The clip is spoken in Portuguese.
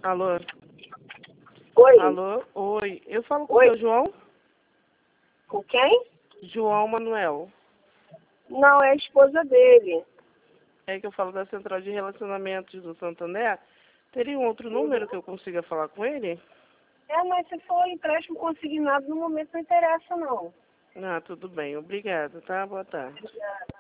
Alô? Oi? Alô? Oi. Eu falo com o Oi? seu João? Com quem? João Manuel. Não, é a esposa dele. É que eu falo da Central de Relacionamentos do Santander. Teria um outro número que eu consiga falar com ele? Mas se for empréstimo consignado, no momento não interessa, não. Ah, tudo bem. Obrigada, tá? Boa tarde. Obrigada.